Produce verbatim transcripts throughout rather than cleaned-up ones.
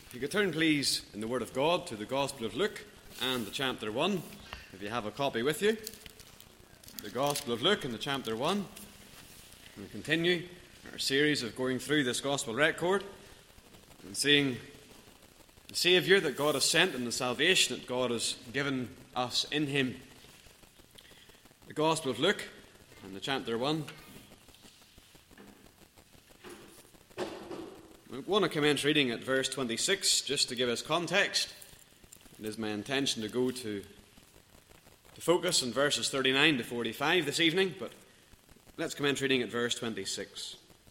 If you could turn, please, in the Word of God to the Gospel of Luke and the chapter one, if you have a copy with you. The Gospel of Luke and the chapter one. We continue our series of going through this Gospel record and seeing the Saviour that God has sent and the salvation that God has given us in Him. The Gospel of Luke and the chapter one. I want to commence reading at verse twenty-six, just to give us context. It is my intention to go to, to focus on verses thirty-nine to forty-five this evening, but let's commence reading at verse twenty-six.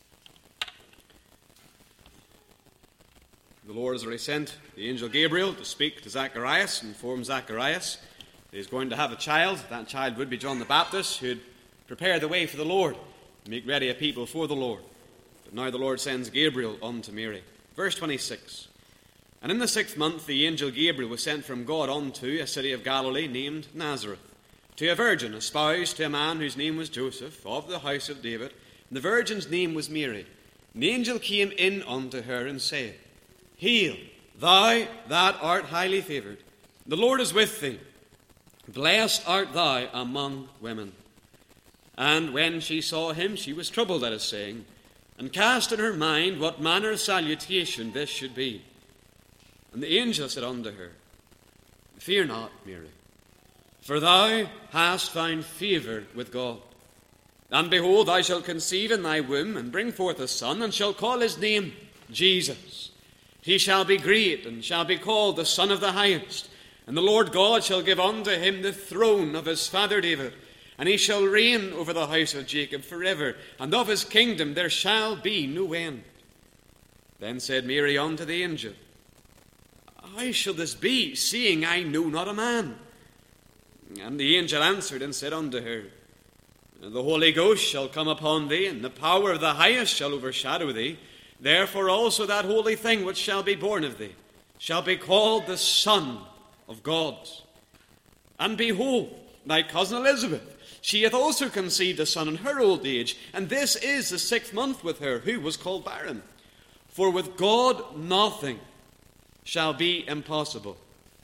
The Lord has already sent the angel Gabriel to speak to Zacharias and inform Zacharias that he's going to have a child. That child would be John the Baptist, who would prepare the way for the Lord, make ready a people for the Lord. But now the Lord sends Gabriel unto Mary. Verse twenty-six. And in the sixth month the angel Gabriel was sent from God unto a city of Galilee named Nazareth, to a virgin espoused to a man whose name was Joseph, of the house of David. And the virgin's name was Mary. And the angel came in unto her and said, Hail, thou that art highly favoured, the Lord is with thee. Blessed art thou among women. And when she saw him, she was troubled at his saying, and cast in her mind what manner of salutation this should be. And the angel said unto her, Fear not, Mary, for thou hast found favour with God. And behold, thou shalt conceive in thy womb, and bring forth a son, and shall call his name Jesus. He shall be great, and shall be called the Son of the Highest. And the Lord God shall give unto him the throne of his father David, and he shall reign over the house of Jacob forever, and of his kingdom there shall be no end. Then said Mary unto the angel, How shall this be, seeing I know not a man? And the angel answered and said unto her, The Holy Ghost shall come upon thee, and the power of the highest shall overshadow thee. Therefore also that holy thing which shall be born of thee shall be called the Son of God. And behold, thy cousin Elizabeth, she hath also conceived a son in her old age, and this is the sixth month with her, who was called barren. For with God nothing shall be impossible.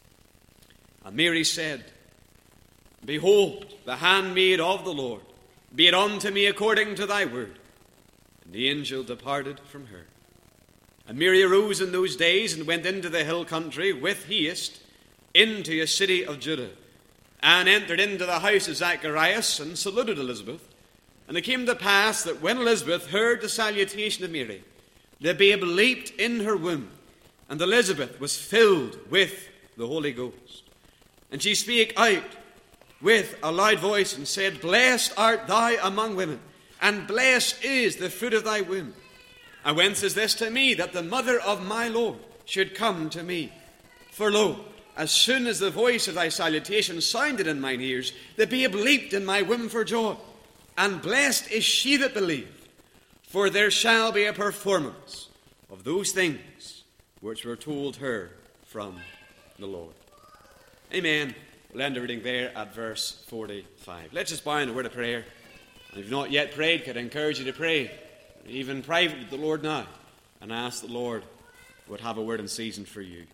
And Mary said, Behold, the handmaid of the Lord, be it unto me according to thy word. And the angel departed from her. And Mary arose in those days, and went into the hill country with haste, into a city of Judah, and entered into the house of Zacharias, and saluted Elizabeth. And it came to pass that when Elizabeth heard the salutation of Mary, the babe leaped in her womb, and Elizabeth was filled with the Holy Ghost. And she spake out with a loud voice, and said, Blessed art thou among women, and blessed is the fruit of thy womb. And whence is this to me, that the mother of my Lord should come to me? For lo, as soon as the voice of thy salutation sounded in mine ears, the babe leaped in my womb for joy. And blessed is she that believed, for there shall be a performance of those things which were told her from the Lord. Amen. We'll end the reading there at verse forty-five. Let's just bow in a word of prayer. And if you've not yet prayed, could I encourage you to pray, even private with the Lord now, and ask the Lord would have a word in season for you.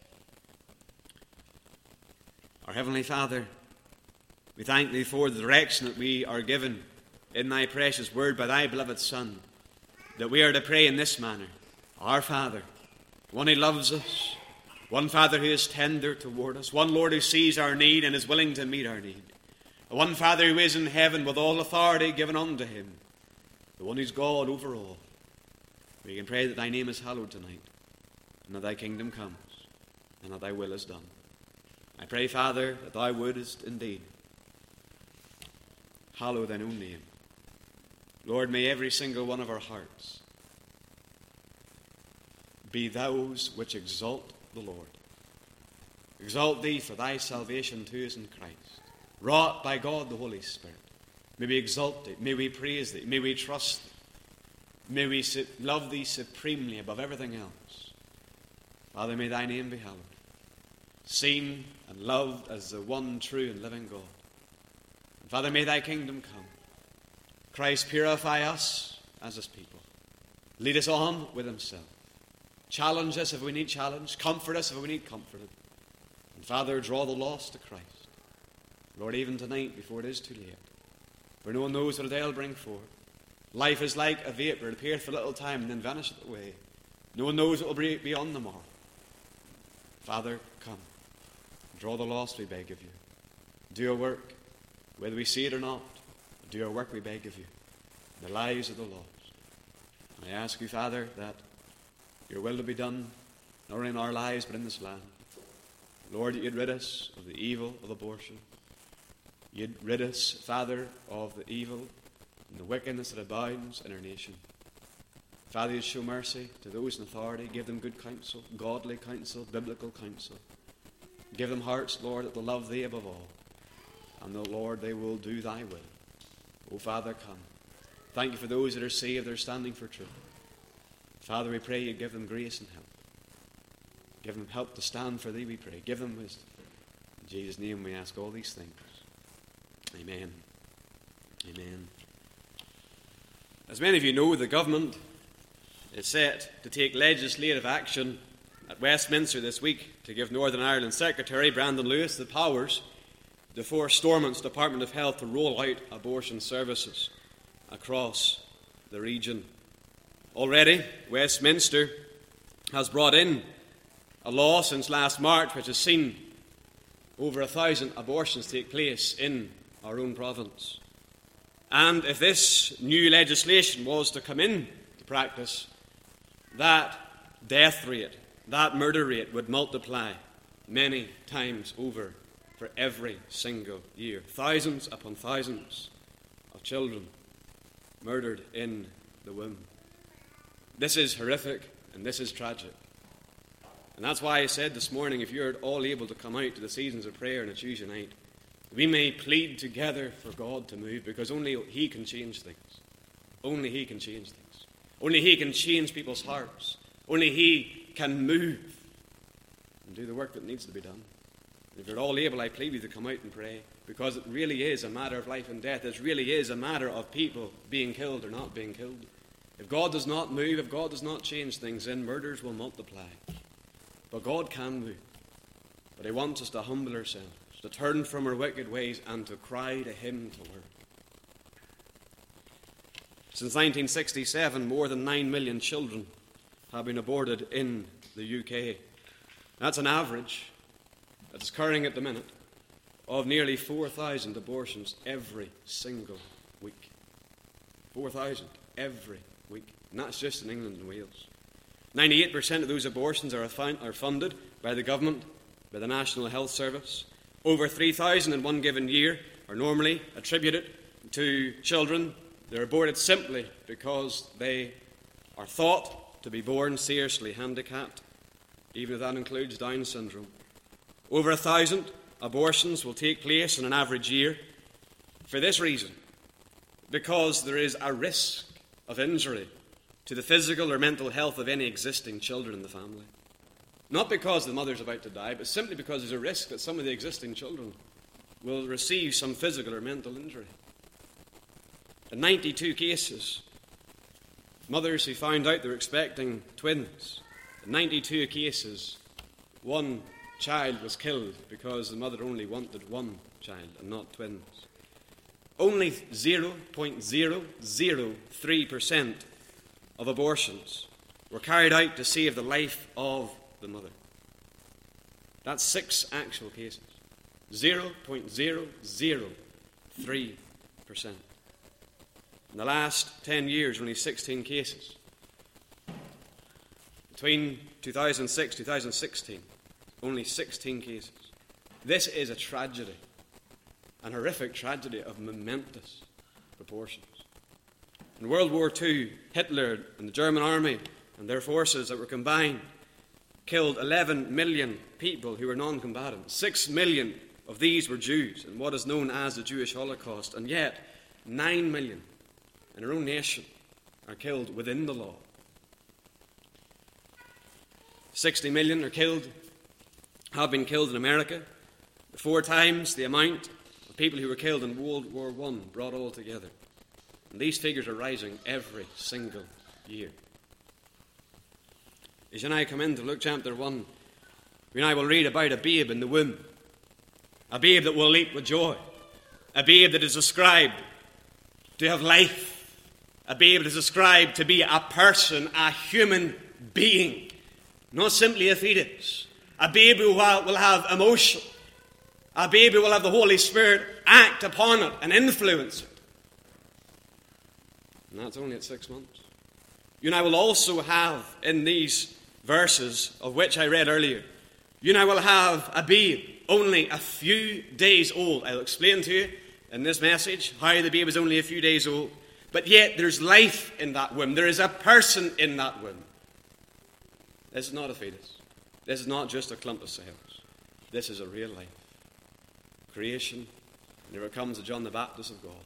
Our Heavenly Father, we thank Thee for the direction that we are given in Thy precious word by Thy beloved Son, that we are to pray in this manner. Our Father, one who loves us, one Father who is tender toward us, one Lord who sees our need and is willing to meet our need, one Father who is in heaven with all authority given unto Him, the one who's God over all. We can pray that Thy name is hallowed tonight, and that Thy kingdom comes, and that Thy will is done. I pray, Father, that Thou wouldest indeed hallow Thine own name. Lord, may every single one of our hearts be those which exalt the Lord. Exalt Thee for Thy salvation to us in Christ, wrought by God the Holy Spirit. May we exalt Thee, may we praise Thee, may we trust Thee, may we love Thee supremely above everything else. Father, may Thy name be hallowed, seen and loved as the one true and living God. And Father, may Thy kingdom come. Christ, purify us as His people. Lead us on with Himself. Challenge us if we need challenge. Comfort us if we need comforted. And Father, draw the lost to Christ. Lord, even tonight, before it is too late, for no one knows what a day will bring forth. Life is like a vapour. It appeareth for a little time and then vanisheth away. No one knows what will be beyond the morrow. Father, come. Draw the lost, we beg of you. Do your work, whether we see it or not. Do your work, we beg of you. In the lives of the lost. And I ask you, Father, that your will to be done, not only in our lives, but in this land. Lord, that you'd rid us of the evil of abortion. You'd rid us, Father, of the evil and the wickedness that abounds in our nation. Father, you'd show mercy to those in authority. Give them good counsel, godly counsel, biblical counsel. Give them hearts, Lord, that will love thee above all. And that, Lord, they will do thy will. O Father, come. Thank you for those that are saved, that are standing for truth. Father, we pray you give them grace and help. Give them help to stand for thee, we pray. Give them wisdom. In Jesus' name we ask all these things. Amen. Amen. As many of you know, the government is set to take legislative action at Westminster this week to give Northern Ireland Secretary Brandon Lewis the powers to force Stormont's Department of Health to roll out abortion services across the region. Already, Westminster has brought in a law since last March which has seen over a thousand abortions take place in our own province. And if this new legislation was to come into practice, that death rate, that murder rate would multiply many times over for every single year. Thousands upon thousands of children murdered in the womb. This is horrific and this is tragic. And that's why I said this morning, if you're all able to come out to the seasons of prayer on a Tuesday night, we may plead together for God to move, because only he can change things. Only he can change things. Only he can change people's hearts. Only he can move and do the work that needs to be done. If you're all able, I plead with you to come out and pray, because it really is a matter of life and death. It really is a matter of people being killed or not being killed. If God does not move, if God does not change things, then murders will multiply. But God can move. But he wants us to humble ourselves, to turn from our wicked ways and to cry to him to work. Since nineteen sixty-seven, more than nine million children have been aborted in the U K. That's an average that is occurring at the minute of nearly four thousand abortions every single week. four thousand every week. And that's just in England and Wales. ninety-eight percent of those abortions are, are funded by the government, by the National Health Service. Over three thousand in one given year are normally attributed to children. They're aborted simply because they are thought to be born seriously handicapped, even if that includes Down syndrome. Over a thousand abortions will take place in an average year for this reason, because there is a risk of injury to the physical or mental health of any existing children in the family. Not because the mother's about to die, but simply because there's a risk that some of the existing children will receive some physical or mental injury. In ninety-two cases, mothers who found out they were expecting twins, in ninety-two cases, one child was killed because the mother only wanted one child and not twins. Only zero point zero zero three percent of abortions were carried out to save the life of the mother. That's six actual cases. zero point zero zero three percent. In the last ten years, only sixteen cases. Between two thousand six and two thousand sixteen, only sixteen cases. This is a tragedy, an horrific tragedy of momentous proportions. In World War Two, Hitler and the German army and their forces that were combined killed eleven million people who were non-combatants. Six million of these were Jews in what is known as the Jewish Holocaust. And yet, nine million in our own nation are killed within the law. Sixty million are killed, have been killed in America. Four times the amount of people who were killed in World War One brought all together. And these figures are rising every single year. As you and I come into Luke chapter one, we and I will read about a babe in the womb. A babe that will leap with joy. A babe that is described to have life. A babe that is described to be a person, a human being. Not simply a fetus. A babe who will have emotion. A babe who will have the Holy Spirit act upon it and influence it. And that's only at six months. You and I will also have in these verses of which I read earlier, you and I will have a babe only a few days old. I'll explain to you in this message how the babe is only a few days old. But yet there's life in that womb. There is a person in that womb. This is not a fetus. This is not just a clump of cells. This is a real life. Creation. And here it comes to John the Baptist of God.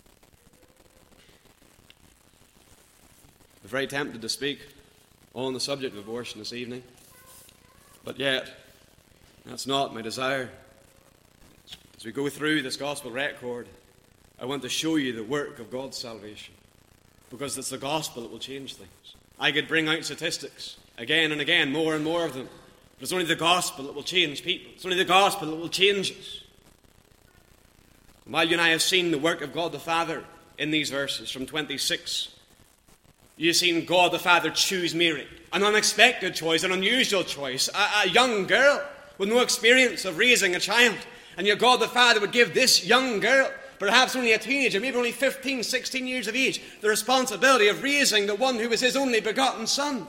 I'm very tempted to speak on the subject of abortion this evening. But yet, that's not my desire. As we go through this gospel record, I want to show you the work of God's salvation. Because it's the gospel that will change things. I could bring out statistics again and again, more and more of them. But it's only the gospel that will change people. It's only the gospel that will change us. And while you and I have seen the work of God the Father in these verses from twenty-six, you've seen God the Father choose Mary. An unexpected choice, an unusual choice. A, a young girl with no experience of raising a child. And yet God the Father would give this young girl, perhaps only a teenager, maybe only fifteen, sixteen years of age, the responsibility of raising the one who was his only begotten son.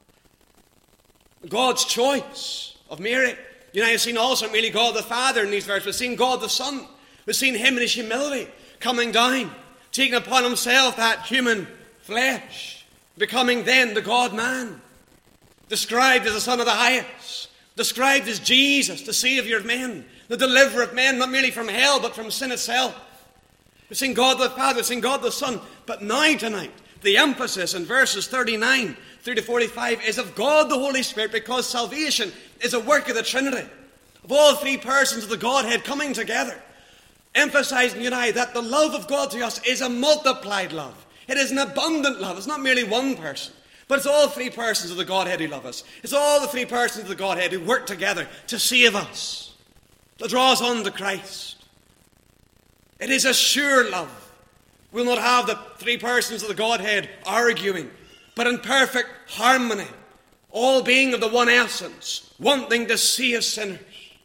God's choice of Mary. You know, I've seen also really God the Father in these verses. We've seen God the Son. We've seen him in his humility coming down, taking upon himself that human flesh, becoming then the God-man, described as the Son of the Highest, described as Jesus, the Saviour of men, the deliverer of men, not merely from hell, but from sin itself. We've seen God the Father, we've seen God the Son, but now tonight, the emphasis in verses thirty-nine through to forty-five is of God the Holy Spirit, because salvation is a work of the Trinity, of all three persons of the Godhead coming together, emphasizing you and I that the love of God to us is a multiplied love. It is an abundant love. It's not merely one person, but it's all three persons of the Godhead who love us. It's all the three persons of the Godhead who work together to save us, to draw us on to Christ. It is a sure love. We'll not have the three persons of the Godhead arguing, but in perfect harmony, all being of the one essence, wanting to save sinners.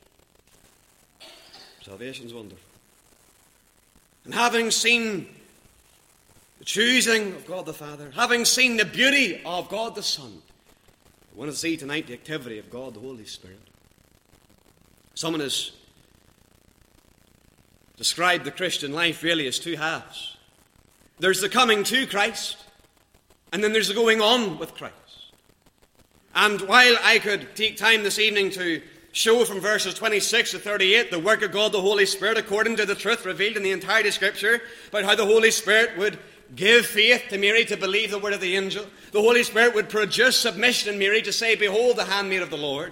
Salvation's wonderful. And having seen the choosing of God the Father, having seen the beauty of God the Son, I want to see tonight the activity of God the Holy Spirit. Someone has described the Christian life really as two halves. There's the coming to Christ, and then there's the going on with Christ. And while I could take time this evening to show from verses twenty-six to thirty-eight the work of God the Holy Spirit according to the truth revealed in the entirety of Scripture, about how the Holy Spirit would give faith to Mary to believe the word of the angel, the Holy Spirit would produce submission in Mary to say, "Behold the handmaid of the Lord."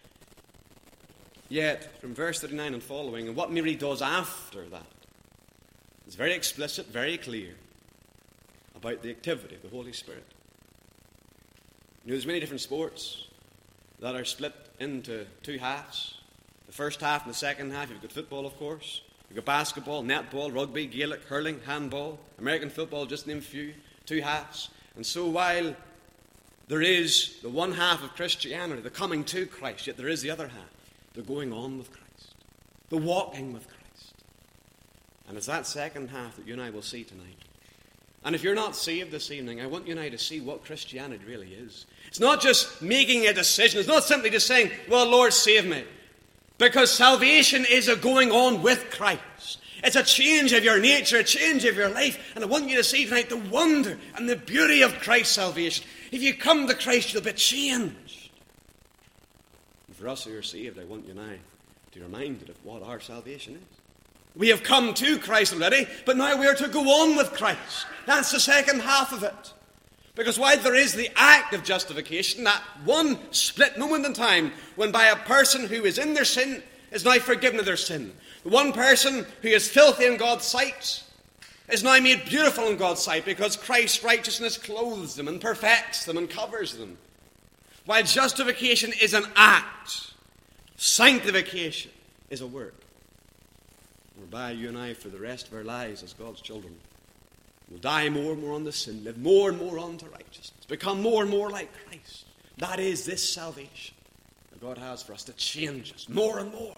Yet, from verse thirty-nine and following, and what Mary does after that, is very explicit, very clear about the activity of the Holy Spirit. You know, there's many different sports that are split into two halves. The first half and the second half. You've got football, of course. You've got basketball, netball, rugby, Gaelic, hurling, handball, American football, just to name a few. Two halves. And so while there is the one half of Christianity, the coming to Christ, yet there is the other half, the going on with Christ, the walking with Christ. And it's that second half that you and I will see tonight. And if you're not saved this evening, I want you and I to see what Christianity really is. It's not just making a decision. It's not simply just saying, "Well, Lord, save me." Because salvation is a going on with Christ. It's a change of your nature, a change of your life. And I want you to see tonight the wonder and the beauty of Christ's salvation. If you come to Christ, you'll be changed. And for us who are saved, I want you and I to be reminded of what our salvation is. We have come to Christ already, but now we are to go on with Christ. That's the second half of it. Because while there is the act of justification, that one split moment in time when by a person who is in their sin is now forgiven of their sin. The one person who is filthy in God's sight is now made beautiful in God's sight because Christ's righteousness clothes them and perfects them and covers them. While justification is an act, sanctification is a work, whereby you and I, for the rest of our lives as God's children, will die more and more unto sin, live more and more unto righteousness, become more and more like Christ. That is this salvation that God has for us, to change us more and more.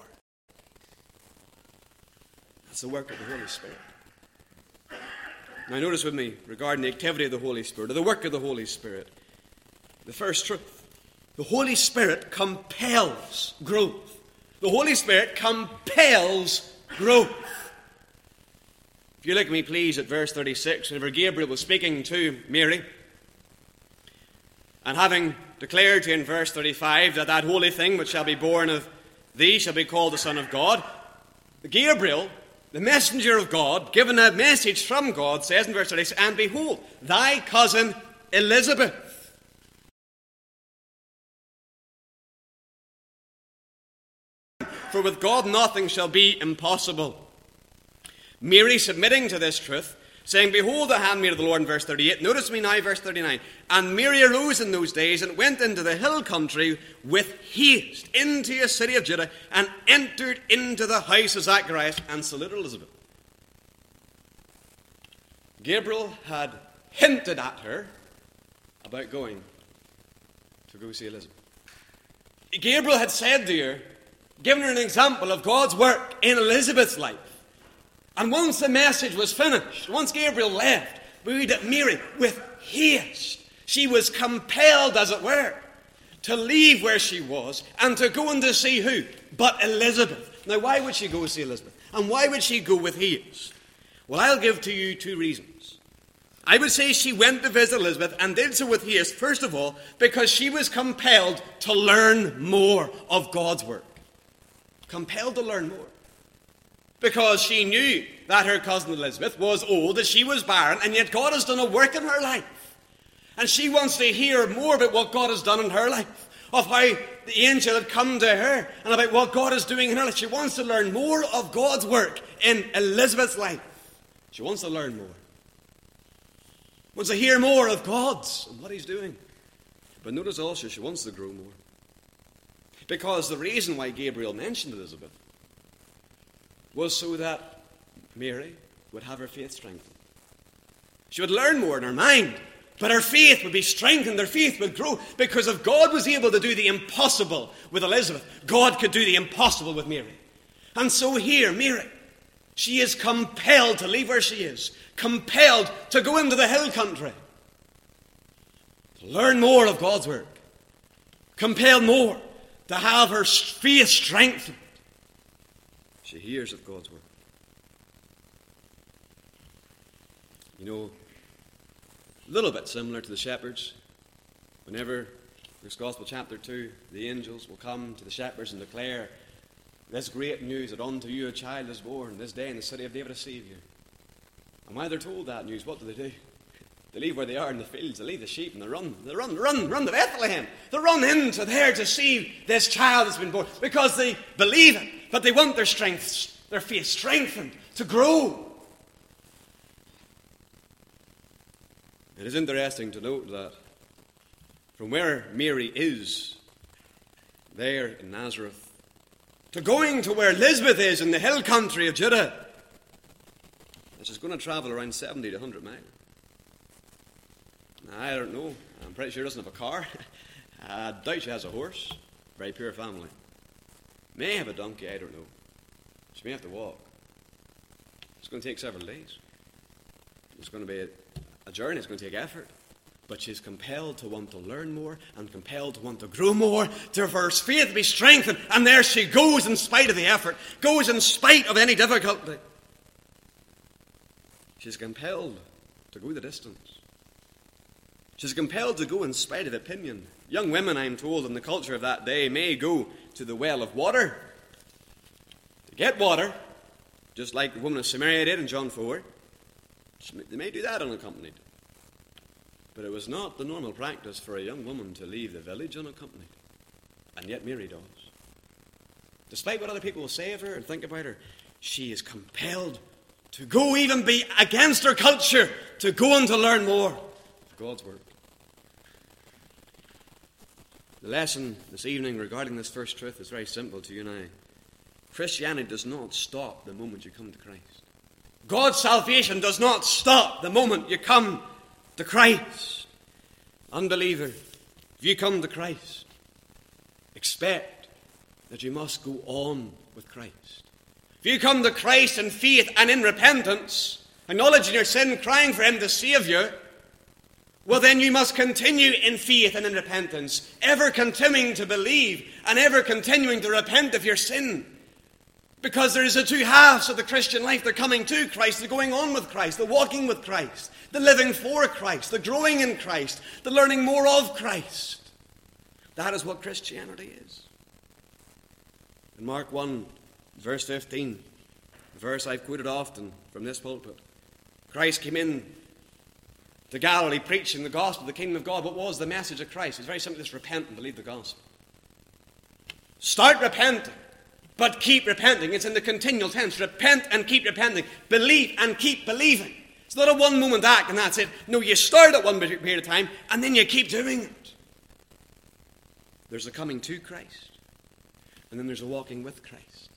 That's the work of the Holy Spirit. Now notice with me, regarding the activity of the Holy Spirit, or the work of the Holy Spirit, the first truth: the Holy Spirit compels growth. The Holy Spirit compels growth. If you look at me, please, at verse thirty-six, whenever Gabriel was speaking to Mary, and having declared to her in verse thirty-five that that holy thing which shall be born of thee shall be called the Son of God, Gabriel, the messenger of God, given a message from God, says in verse thirty-six, and behold, thy cousin Elizabeth. For with God nothing shall be impossible. Mary submitting to this truth, saying, behold the handmaid of the Lord, in verse thirty-eight. Notice me now, verse thirty-nine. And Mary arose in those days and went into the hill country with haste into a city of Judah, and entered into the house of Zacharias, and saluted Elizabeth. Gabriel had hinted at her about going to go see Elizabeth. Gabriel had said to her, given her an example of God's work in Elizabeth's life. And once the message was finished, once Gabriel left, we read that Mary, with haste, she was compelled, as it were, to leave where she was and to go and to see who? But Elizabeth. Now, why would she go see Elizabeth? And why would she go with haste? Well, I'll give to you two reasons. I would say she went to visit Elizabeth and did so with haste, first of all, because she was compelled to learn more of God's work. Compelled to learn more. Because she knew that her cousin Elizabeth was old, that she was barren, and yet God has done a work in her life. And she wants to hear more about what God has done in her life, of how the angel had come to her, and about what God is doing in her life. She wants to learn more of God's work in Elizabeth's life. She wants to learn more. Wants to hear more of God's and what He's doing. But notice also she wants to grow more. Because the reason why Gabriel mentioned Elizabeth was so that Mary would have her faith strengthened. She would learn more in her mind, but her faith would be strengthened, her faith would grow, because if God was able to do the impossible with Elizabeth, God could do the impossible with Mary. And so here, Mary, she is compelled to leave where she is, compelled to go into the hill country, to learn more of God's work, compelled more to have her faith strengthened. She hears of God's work. You know, a little bit similar to the shepherds. Whenever, Luke's Gospel chapter two, the angels will come to the shepherds and declare this great news that unto you a child is born this day in the city of David a Saviour. And while they're told that news, what do they do? They leave where they are in the fields, they leave the sheep, and they run, they run, run, run to Bethlehem. They run into there to see this child that's been born, because they believe it, but they want their strength, their faith strengthened to grow. It is interesting to note that from where Mary is, there in Nazareth, to going to where Elizabeth is in the hill country of Judah, she's going to travel around seventy to one hundred miles. Now, I don't know. I'm pretty sure she doesn't have a car. I doubt she has a horse. Very poor family. May have a donkey, I don't know. She may have to walk. It's going to take several days. It's going to be a, a journey. It's going to take effort. But she's compelled to want to learn more and compelled to want to grow more, to for her faith to be strengthened. And there she goes in spite of the effort, goes in spite of any difficulty. She's compelled to go the distance. She's compelled to go in spite of opinion. Young women, I'm told, in the culture of that day, may go to the well of water to get water, just like the woman of Samaria did in John four. They may do that unaccompanied. But it was not the normal practice for a young woman to leave the village unaccompanied. And yet Mary does. Despite what other people will say of her and think about her, she is compelled to go, even be against her culture, to go and to learn more of God's work. The lesson this evening regarding this first truth is very simple to you and I. Christianity does not stop the moment you come to Christ. God's salvation does not stop the moment you come to Christ. Unbeliever, if you come to Christ, expect that you must go on with Christ. If you come to Christ in faith and in repentance, acknowledging your sin, crying for Him to save you, well then you must continue in faith and in repentance, ever continuing to believe and ever continuing to repent of your sin. Because there is the two halves of the Christian life. The coming to Christ, the going on with Christ, the walking with Christ, the living for Christ, the growing in Christ, the learning more of Christ. That is what Christianity is. In Mark one, verse fifteen, the verse I've quoted often from this pulpit, Christ came in to Galilee preaching the gospel of the kingdom of God. What was the message of Christ? It's very simply just repent and believe the gospel. Start repenting, but keep repenting. It's in the continual tense. Repent and keep repenting. Believe and keep believing. It's not a one-moment act and that's it. No, you start at one period of time and then you keep doing it. There's a coming to Christ, and then there's a walking with Christ.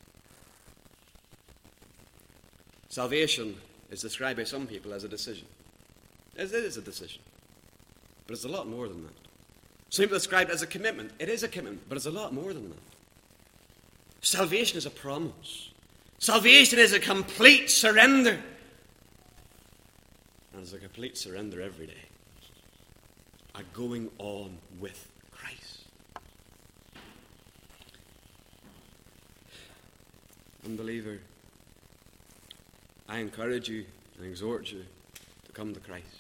Salvation is described by some people as a decision. It is a decision, but it's a lot more than that. Some people describe it as a commitment. It is a commitment, but it's a lot more than that. Salvation is a promise. Salvation is a complete surrender. And it's a complete surrender every day. A going on with Christ. Unbeliever, I encourage you and exhort you to come to Christ.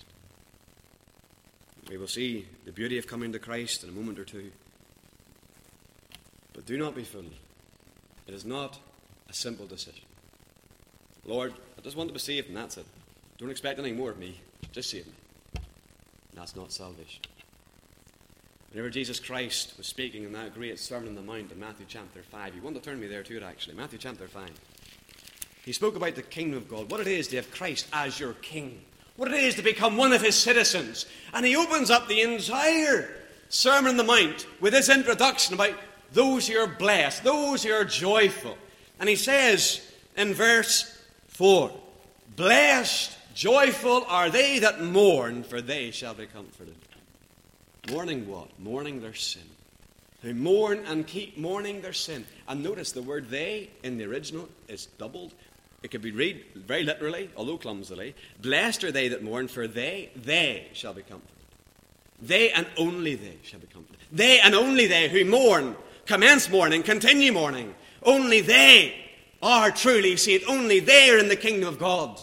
We will see the beauty of coming to Christ in a moment or two. But do not be fooled. It is not a simple decision. Lord, I just want to be saved and that's it. Don't expect anything more of me. Just save me. That's not salvation. Whenever Jesus Christ was speaking in that great Sermon on the Mount in Matthew chapter five, you want to turn me there to it actually, Matthew chapter five. He spoke about the kingdom of God, what it is to have Christ as your king, what it is to become one of his citizens. And he opens up the entire Sermon on the Mount with this introduction about those who are blessed, those who are joyful. And he says in verse four, blessed, joyful are they that mourn, for they shall be comforted. Mourning what? Mourning their sin. Who mourn and keep mourning their sin. And notice the word they in the original is doubled. It could be read very literally, although clumsily. Blessed are they that mourn, for they, they shall be comforted. They and only they shall be comforted. They and only they who mourn, commence mourning, continue mourning. Only they are truly saved. Only they are in the kingdom of God.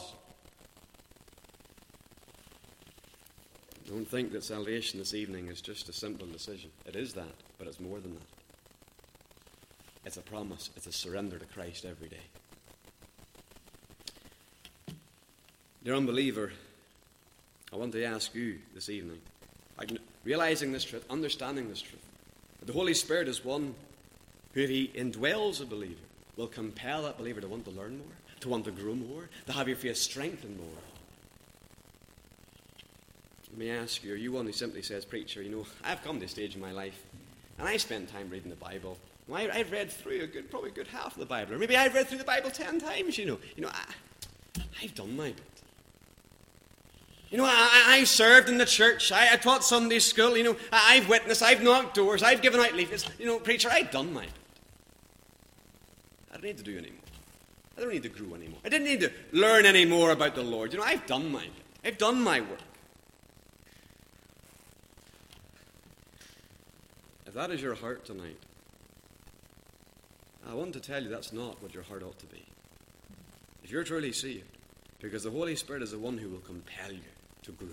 Don't think that salvation this evening is just a simple decision. It is that, but it's more than that. It's a promise. It's a surrender to Christ every day. Dear unbeliever, I want to ask you this evening, realizing this truth, understanding this truth, that the Holy Spirit is one who, if he indwells a believer, will compel that believer to want to learn more, to want to grow more, to have your faith strengthened more. Let me ask you, are you one who simply says, preacher, you know, I've come to a stage in my life, and I spend time reading the Bible. Well, I, I've read through a good, probably a good half of the Bible, or maybe I've read through the Bible ten times, you know. You know, I, I've done my bit. You know, I, I served in the church, I, I taught Sunday school, you know, I, I've witnessed, I've knocked doors, I've given out leaflets. You know, preacher, I've done my bit. I don't need to do any more. I don't need to grow anymore. I didn't need to learn any more about the Lord. You know, I've done my bit. I've done my work. If that is your heart tonight, I want to tell you that's not what your heart ought to be. If you're truly saved, because the Holy Spirit is the one who will compel you to grow.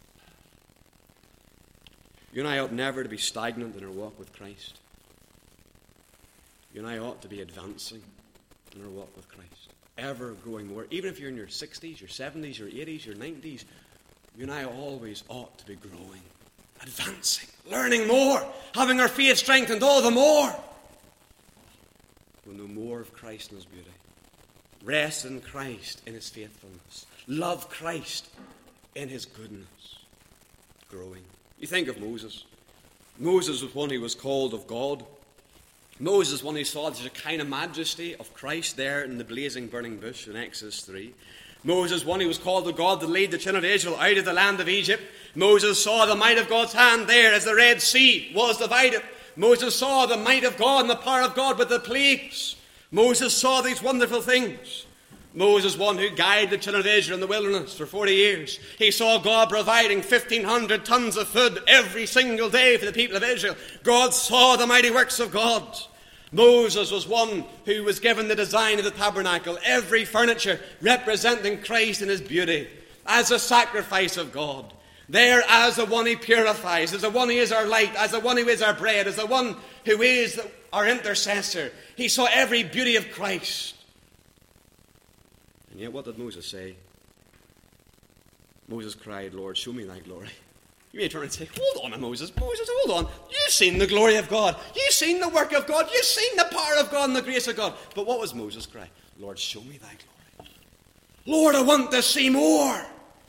You and I ought never to be stagnant in our walk with Christ. You and I ought to be advancing in our walk with Christ. Ever growing more. Even if you're in your sixties, your seventies, your eighties, your nineties, you and I always ought to be growing, advancing, learning more, having our faith strengthened all the more. We'll know more of Christ and his beauty. Rest in Christ in his faithfulness. Love Christ in his goodness. Growing. You think of Moses. Moses was one who was called of God. Moses was one who saw the Shekinah majesty of Christ there in the blazing burning bush in Exodus three. Moses, one who was called of God to lead the children of Israel out of the land of Egypt. Moses saw the might of God's hand there as the Red Sea was divided. Moses saw the might of God and the power of God with the plagues. Moses saw these wonderful things. Moses, one who guided the children of Israel in the wilderness for forty years. He saw God providing fifteen hundred tons of food every single day for the people of Israel. God saw the mighty works of God. Moses was one who was given the design of the tabernacle, every furniture representing Christ in his beauty, as a sacrifice of God. There as the one who purifies, as the one who is our light, as the one who is our bread, as the one who is our intercessor. He saw every beauty of Christ. And yet what did Moses say? Moses cried, Lord, show me thy glory. You may turn and say, hold on, Moses, Moses, hold on. You've seen the glory of God. You've seen the work of God. You've seen the power of God and the grace of God. But what was Moses' cry? Lord, show me thy glory. Lord, I want to see more.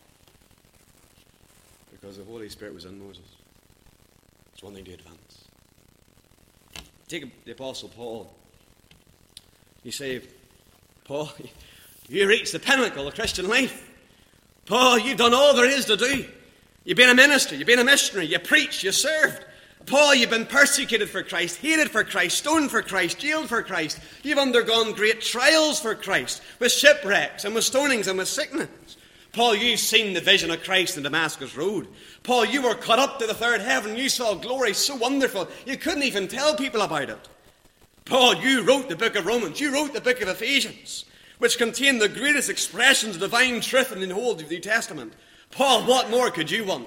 Because the Holy Spirit was in Moses. It's one thing to advance. Take the Apostle Paul. You say, Paul, you reached the pinnacle of Christian life. Paul, you've done all there is to do. You've been a minister, you've been a missionary, you preached, you served. Paul, you've been persecuted for Christ, hated for Christ, stoned for Christ, jailed for Christ. You've undergone great trials for Christ, with shipwrecks and with stonings and with sickness. Paul, you've seen the vision of Christ in Damascus Road. Paul, you were caught up to the third heaven. You saw glory so wonderful, you couldn't even tell people about it. Paul, you wrote the book of Romans, you wrote the book of Ephesians, which contain the greatest expressions of divine truth in the whole of the New Testament. Paul, what more could you want?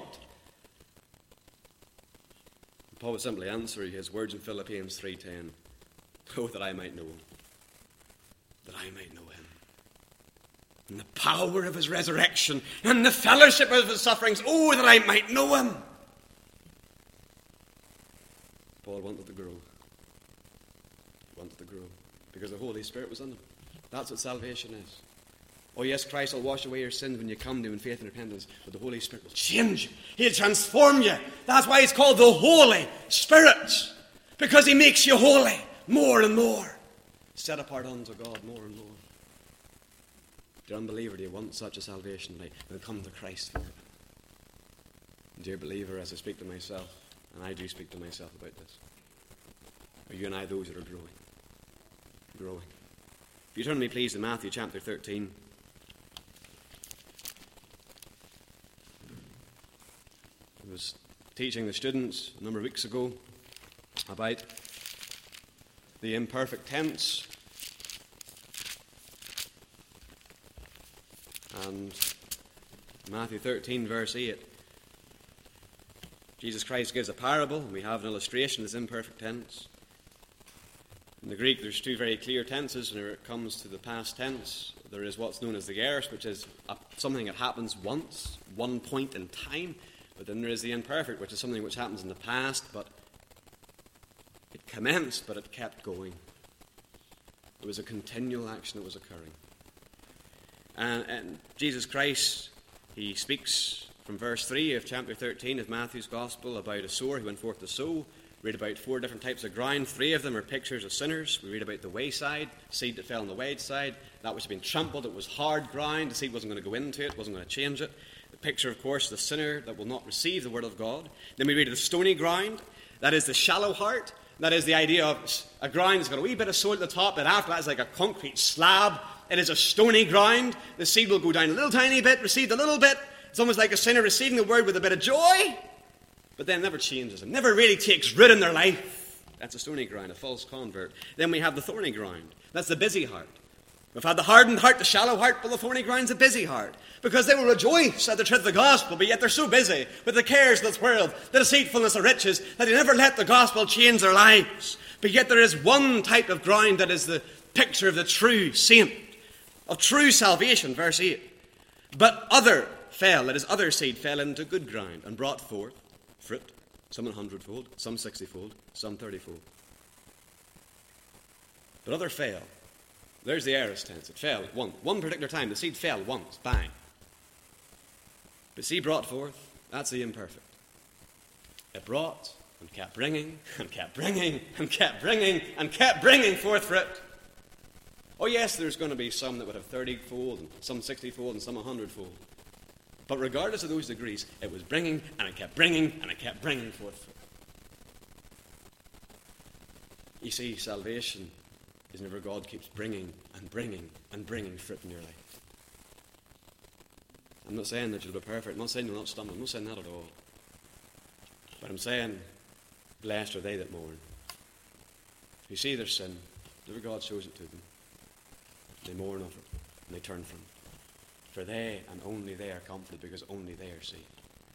Paul would simply answer his words in Philippians three ten. Oh, that I might know him. That I might know him. And the power of his resurrection and the fellowship of his sufferings. Oh, that I might know him. Paul wanted to grow. He wanted to grow. Because the Holy Spirit was in him. That's what salvation is. Oh yes, Christ will wash away your sins when you come to him in faith and repentance. But the Holy Spirit will change you. He'll transform you. That's why he's called the Holy Spirit. Because he makes you holy more and more. Set apart unto God more and more. Dear unbeliever, do you want such a salvation tonight? Then come to Christ for it. Dear believer, as I speak to myself, and I do speak to myself about this, are you and I those that are growing? Growing. If you turn to me, please, in Matthew chapter thirteen. I was teaching the students a number of weeks ago about the imperfect tense. And Matthew thirteen, verse eight. Jesus Christ gives a parable, and we have an illustration of this imperfect tense. In the Greek, there's two very clear tenses when it comes to the past tense. There is what's known as the aorist, which is a, something that happens once, one point in time. But then there is the imperfect, which is something which happens in the past, but it commenced, but it kept going. It was a continual action that was occurring. And, and Jesus Christ, he speaks from verse three of chapter thirteen of Matthew's Gospel about a sower who went forth to sow. We read about four different types of ground. Three of them are pictures of sinners. We read about the wayside, seed that fell on the wayside, that which had been trampled, it was hard ground, the seed wasn't going to go into it, wasn't going to change it. The picture, of course, the sinner that will not receive the word of God. Then we read of the stony ground, that is the shallow heart. That is the idea of a ground that's got a wee bit of soil at the top, and after that is like a concrete slab. It is a stony ground. The seed will go down a little tiny bit, receive a little bit. It's almost like a sinner receiving the word with a bit of joy, but then never changes it, never really takes root in their life. That's a stony ground, a false convert. Then we have the thorny ground. That's the busy heart. We've had the hardened heart, the shallow heart, but the thorny ground's a busy heart. Because they will rejoice at the truth of the gospel, but yet they're so busy with the cares of this world, the deceitfulness of riches, that they never let the gospel change their lives. But yet there is one type of ground that is the picture of the true saint, of true salvation, verse eight. But other fell, that is, other seed fell into good ground and brought forth fruit, some an hundredfold, some sixtyfold, some thirtyfold. But other fell. There's the aorist tense. It fell at one, one particular time. The seed fell once, bang. But seed brought forth, that's the imperfect. It brought and kept bringing, and kept bringing, and kept bringing, and kept bringing forth fruit. Oh yes, there's going to be some that would have thirty-fold, and some sixty-fold, and some a hundred-fold. But regardless of those degrees, it was bringing, and it kept bringing, and it kept bringing forth fruit. You see, salvation is whenever God keeps bringing and bringing and bringing fruit in your life. I'm not saying that you'll be perfect. I'm not saying you'll not stumble. I'm not saying that at all. But I'm saying, blessed are they that mourn, who see their sin, whatever God shows it to them. They mourn of it, and they turn from it. For they, and only they, are comforted, because only they are saved.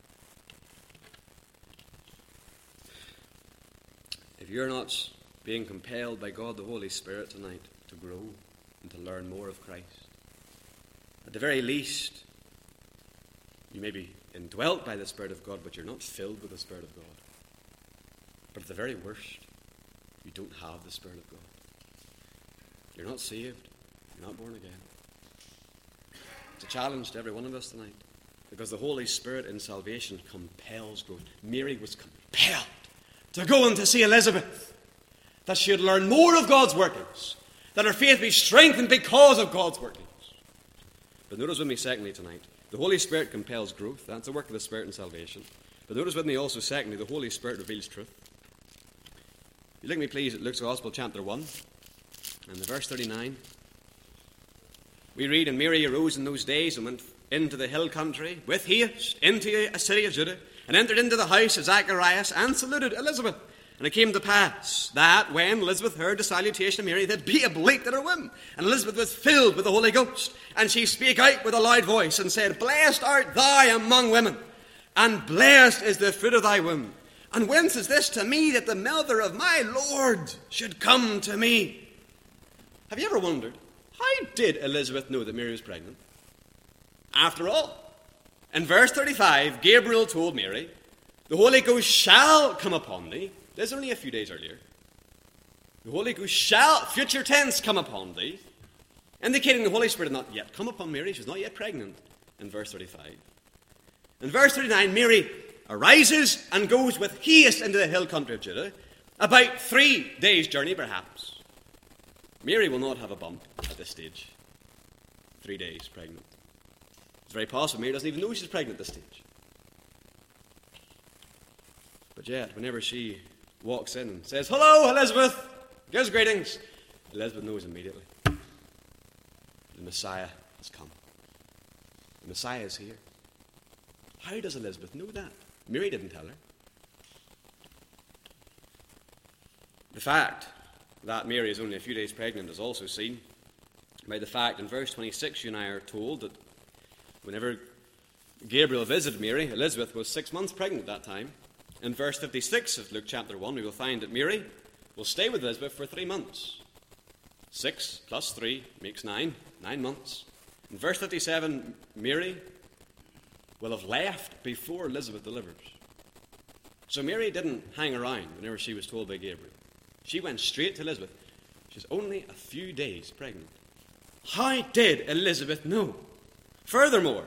If you're not being compelled by God the Holy Spirit tonight to grow and to learn more of Christ, at the very least, you may be indwelt by the Spirit of God, but you're not filled with the Spirit of God. But at the very worst, you don't have the Spirit of God. You're not saved. You're not born again. It's a challenge to every one of us tonight, because the Holy Spirit in salvation compels growth. Mary was compelled to go and to see Elizabeth, that she would learn more of God's workings, that her faith be strengthened because of God's workings. But notice with me secondly tonight, the Holy Spirit compels growth. That's the work of the Spirit in salvation. But notice with me also secondly, the Holy Spirit reveals truth. You look at me please at Luke's Gospel chapter one and the verse thirty-nine. We read, and Mary arose in those days and went into the hill country with haste into a city of Judah, and entered into the house of Zacharias, and saluted Elizabeth. And it came to pass that when Elizabeth heard the salutation of Mary, that babe leaped at her womb. And Elizabeth was filled with the Holy Ghost. And she spake out with a loud voice, and said, Blessed art thou among women, and blessed is the fruit of thy womb. And whence is this to me, that the mother of my Lord should come to me? Have you ever wondered, how did Elizabeth know that Mary was pregnant? After all, in verse thirty-five, Gabriel told Mary, the Holy Ghost shall come upon thee. This is only a few days earlier. The Holy Ghost shall, future tense, come upon thee, indicating the Holy Spirit had not yet come upon Mary. She was not yet pregnant, in verse thirty-five. In verse thirty-nine, Mary arises and goes with haste into the hill country of Judah, about three days' journey perhaps. Mary will not have a bump at this stage. Three days pregnant. It's very possible Mary doesn't even know she's pregnant at this stage. But yet, whenever she walks in and says, Hello, Elizabeth, gives greetings, Elizabeth knows immediately. The Messiah has come. The Messiah is here. How does Elizabeth know that? Mary didn't tell her. The fact that Mary is only a few days pregnant is also seen by the fact in verse twenty-six you and I are told that whenever Gabriel visited Mary, Elizabeth was six months pregnant at that time. In verse fifty-six of Luke chapter one, we will find that Mary will stay with Elizabeth for three months. Six plus three makes nine, nine months. In verse fifty-seven, Mary will have left before Elizabeth delivers. So Mary didn't hang around whenever she was told by Gabriel. She went straight to Elizabeth. She's only a few days pregnant. How did Elizabeth know? Furthermore,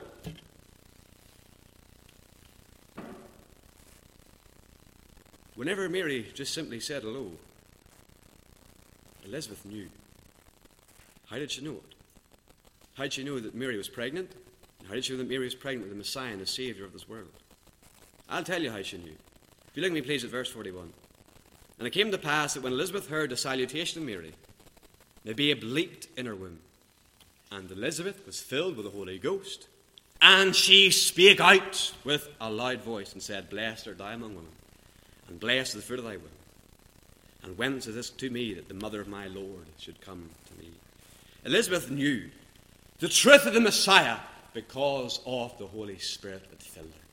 whenever Mary just simply said hello, Elizabeth knew. How did she know it? How did she know that Mary was pregnant? How did she know that Mary was pregnant with the Messiah and the Saviour of this world? I'll tell you how she knew. If you look at me please at verse forty-one. And it came to pass that when Elizabeth heard the salutation of Mary, the babe leaped in her womb. And Elizabeth was filled with the Holy Ghost, and she spake out with a loud voice, and said, Blessed art thou among women, and blessed is the fruit of thy womb. And whence is this to me, that the mother of my Lord should come to me? Elizabeth knew the truth of the Messiah because of the Holy Spirit that filled her.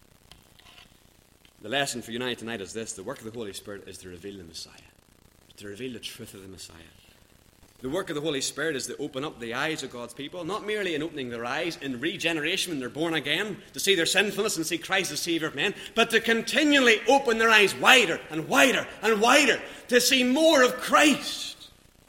The lesson for you and I tonight is this: the work of the Holy Spirit is to reveal the Messiah, to reveal the truth of the Messiah. The work of the Holy Spirit is to open up the eyes of God's people, not merely in opening their eyes in regeneration when they're born again, to see their sinfulness and see Christ as Saviour of men, but to continually open their eyes wider and wider and wider to see more of Christ.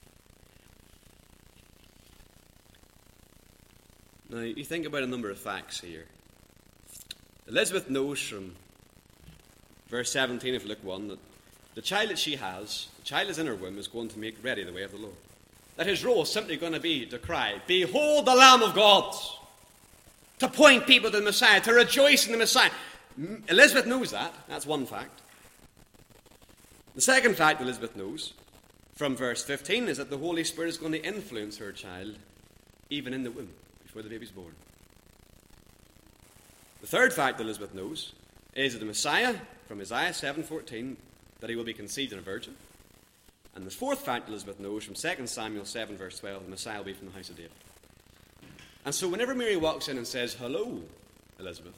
Now, you think about a number of facts here. Elizabeth knows from verse seventeen of Luke one, that the child that she has, the child is in her womb, is going to make ready the way of the Lord. That his role is simply going to be to cry, "Behold the Lamb of God," to point people to the Messiah, to rejoice in the Messiah. Elizabeth knows that. That's one fact. The second fact Elizabeth knows from verse fifteen is that the Holy Spirit is going to influence her child even in the womb, before the baby's born. The third fact Elizabeth knows is that the Messiah, from Isaiah seven fourteen, that he will be conceived in a virgin. And the fourth fact Elizabeth knows from Second Samuel seven verse twelve, the Messiah will be from the house of David. And so whenever Mary walks in and says, "Hello, Elizabeth,"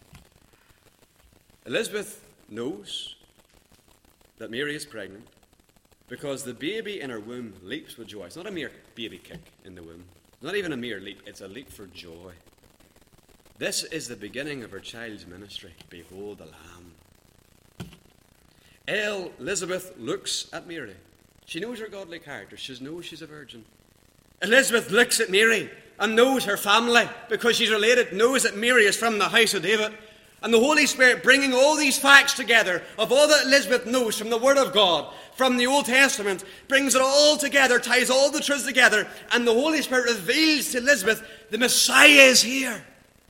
Elizabeth knows that Mary is pregnant because the baby in her womb leaps with joy. It's not a mere baby kick in the womb. It's not even a mere leap. It's a leap for joy. This is the beginning of her child's ministry. Behold the Lamb. Elizabeth looks at Mary. She knows her godly character. She knows she's a virgin. Elizabeth looks at Mary and knows her family because she's related, knows that Mary is from the house of David. And the Holy Spirit bringing all these facts together of all that Elizabeth knows from the Word of God, from the Old Testament, brings it all together, ties all the truths together, and the Holy Spirit reveals to Elizabeth, the Messiah is here.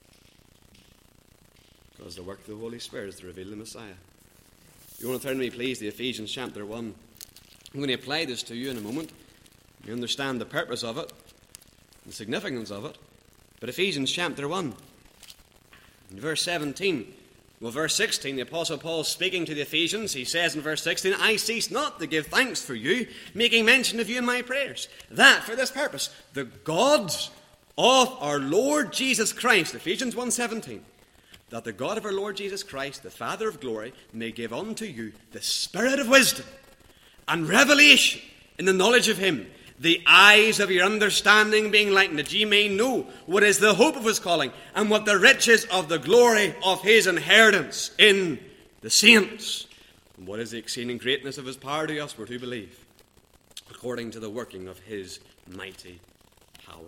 Because the work of the Holy Spirit is to reveal the Messiah. You want to turn to me, please, to Ephesians chapter one. I'm going to apply this to you in a moment. You understand the purpose of it, the significance of it. But Ephesians chapter one. In verse seventeen, well, verse sixteen, the Apostle Paul speaking to the Ephesians, he says in verse sixteen, "I cease not to give thanks for you, making mention of you in my prayers, that for this purpose, the God of our Lord Jesus Christ," Ephesians one seventeen, "that the God of our Lord Jesus Christ, the Father of glory, may give unto you the spirit of wisdom and revelation in the knowledge of him, the eyes of your understanding being lightened, that ye may know what is the hope of his calling, and what the riches of the glory of his inheritance in the saints, and what is the exceeding greatness of his power to us, we're to believe, according to the working of his mighty power."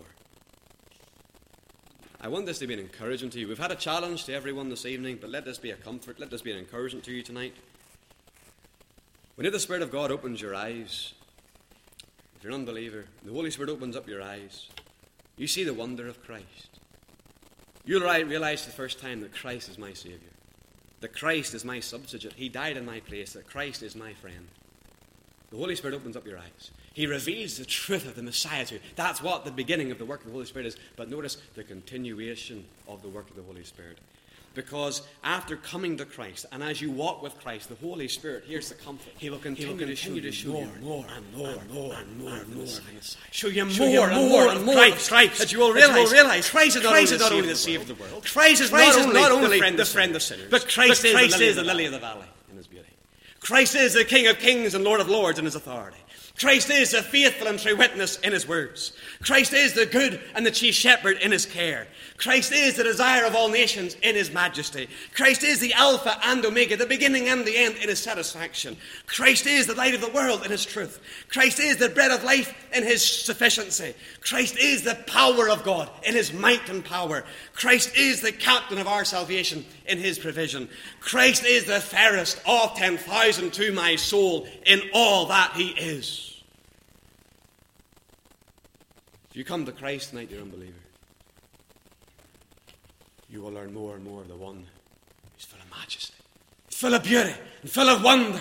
I want this to be an encouragement to you. We've had a challenge to everyone this evening, but let this be a comfort, let this be an encouragement to you tonight. Whenever the Spirit of God opens your eyes, if you're an unbeliever, the Holy Spirit opens up your eyes, you see the wonder of Christ. You'll realize for the first time that Christ is my Saviour, that Christ is my substitute. He died in my place, that Christ is my friend. The Holy Spirit opens up your eyes. He reveals the truth of the Messiah to you. That's what the beginning of the work of the Holy Spirit is. But notice the continuation of the work of the Holy Spirit. Because after coming to Christ, and as you walk with Christ, the Holy Spirit, here's the comfort. He will continue, he will continue to show you more and more and more and more and more. Show you more and more and more of Christ. That you will realize Christ is not only the Savior of the world. Christ is not only the friend of sinners. But Christ is the lily of the valley in his beauty. Christ is the King of kings and Lord of lords in his authority. Christ is the faithful and true witness in his words. Christ is the good and the chief shepherd in his care. Christ is the desire of all nations in his majesty. Christ is the Alpha and Omega, the beginning and the end in his satisfaction. Christ is the light of the world in his truth. Christ is the bread of life in his sufficiency. Christ is the power of God in his might and power. Christ is the captain of our salvation in his provision. Christ is the fairest of ten thousand to my soul in all that he is. If you come to Christ tonight, you're an unbeliever, you will learn more and more of the one who's full of majesty, full of beauty, and full of wonder.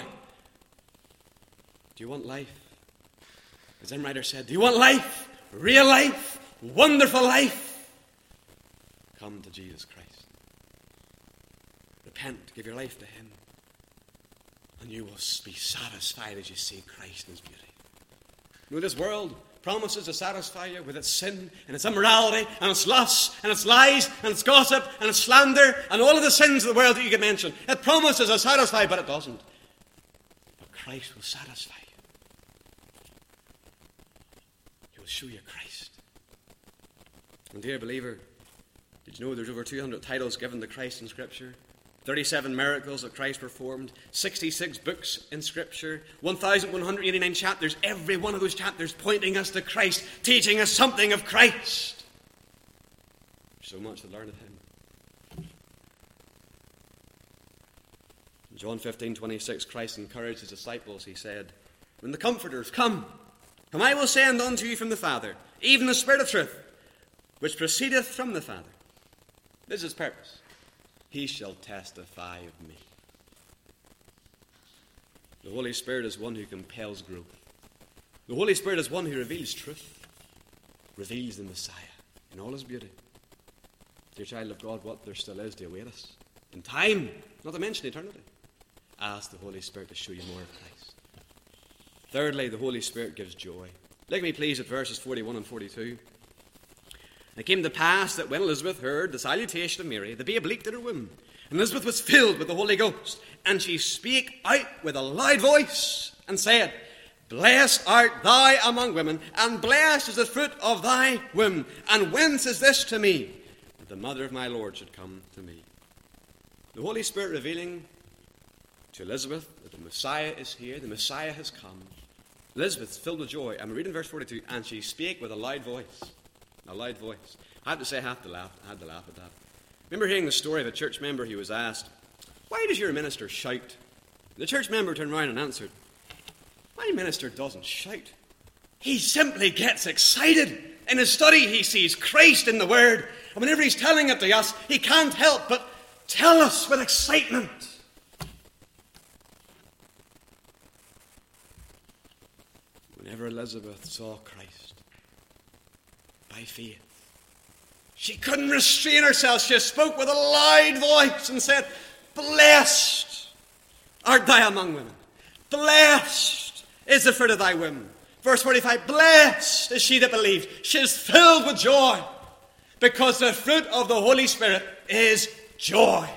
Do you want life? As Zen Writer said, do you want life? Real life? Wonderful life? Come to Jesus Christ. Repent, give your life to him, and you will be satisfied as you see Christ in his beauty. You know, this world promises to satisfy you with its sin and its immorality and its lust and its lies and its gossip and its slander and all of the sins of the world that you can mention. It promises to satisfy, but it doesn't. But Christ will satisfy you. He will show you Christ. And dear believer, did you know there's over two hundred titles given to Christ in Scripture? thirty-seven miracles that Christ performed, sixty-six books in Scripture, one thousand one hundred eighty-nine chapters, every one of those chapters pointing us to Christ, teaching us something of Christ. So much to learn of him. In John fifteen twenty-six, Christ encouraged his disciples. He said, when the Comforters come, whom I will send unto you from the Father, even the Spirit of truth, which proceedeth from the Father. This is his purpose. He shall testify of me. The Holy Spirit is one who compels growth. The Holy Spirit is one who reveals truth, reveals the Messiah in all his beauty. Dear child of God, what there still is to await us in time, not to mention eternity. Ask the Holy Spirit to show you more of Christ. Thirdly, the Holy Spirit gives joy. Look at me please at verses forty-one and forty-two. And it came to pass that when Elizabeth heard the salutation of Mary, the babe leaped in her womb. And Elizabeth was filled with the Holy Ghost. And she spake out with a loud voice, and said, Blessed art thou among women, and blessed is the fruit of thy womb. And whence is this to me, that the mother of my Lord should come to me? The Holy Spirit revealing to Elizabeth that the Messiah is here, the Messiah has come. Elizabeth is filled with joy. I'm reading verse forty-two. And she spake with a loud voice. A loud voice. I have to say, I have to laugh. I had to laugh at that. Remember hearing the story of a church member who was asked, why does your minister shout? The church member turned around and answered, my minister doesn't shout. He simply gets excited. In his study, he sees Christ in the Word. And whenever he's telling it to us, he can't help but tell us with excitement. Whenever Elizabeth saw Christ, by faith, she couldn't restrain herself. She spoke with a loud voice and said, Blessed art thou among women. Blessed is the fruit of thy womb. Verse forty-five, Blessed is she that believed. She is filled with joy, because the fruit of the Holy Spirit is joy.